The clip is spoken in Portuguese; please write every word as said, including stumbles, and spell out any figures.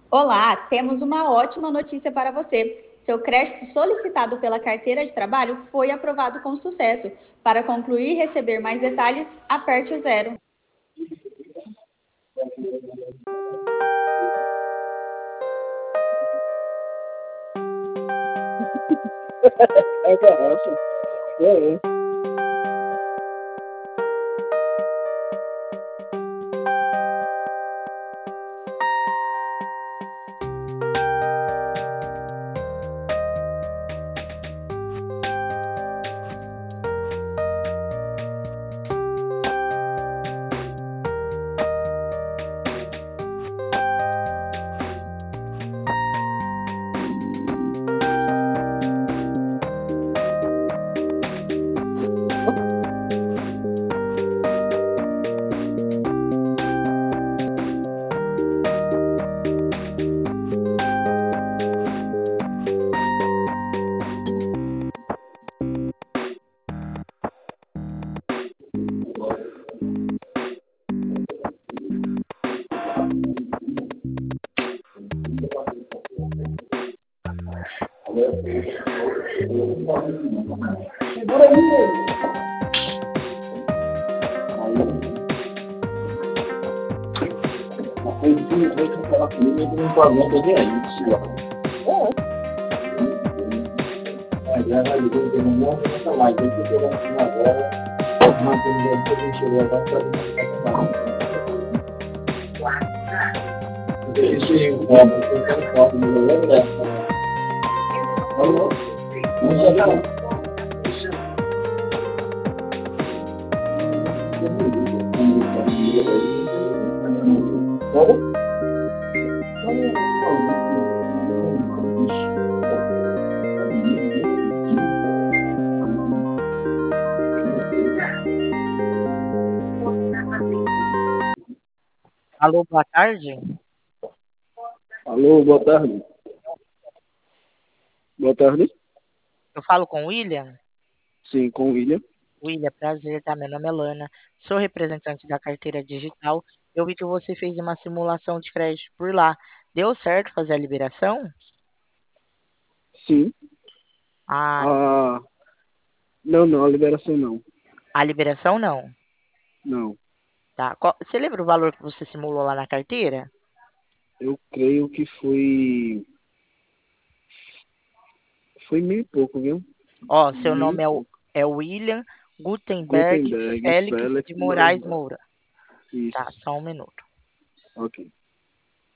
Olá, temos uma ótima notícia para você. Seu crédito solicitado pela carteira de trabalho foi aprovado com sucesso. Para concluir e receber mais detalhes, aperte o zero. É garrafa. É, é. Segura aí, velho. Aí, se você falar comigo, eu não aguento nem aí, ó. Mas já vai dizer que eu não vou nessa live. Eu fico olhando agora, mantendo que a gente chegou agora para não deixei o copo, eu quero foto no meu lembra? Alô? Não já não. Alô, boa tarde. Alô, boa tarde. Boa tarde. Eu falo com o William? Sim, com o William. William, prazer, tá? Meu nome é Lana. Sou representante da carteira digital. Eu vi que você fez uma simulação de crédito por lá. Deu certo fazer a liberação? Sim. Ah, Ah, não, não, a liberação não. a liberação não. Não. Tá. Qual- você lembra o valor que você simulou lá na carteira? Eu creio que foi. Foi mil e pouco, viu? Ó, seu Mil e nome é, o, pouco. é William Gutenberg Gutenberg, Félix Félix de de Moraes Moraes Moura. Moura. Tá, Isso. só um minuto. Ok.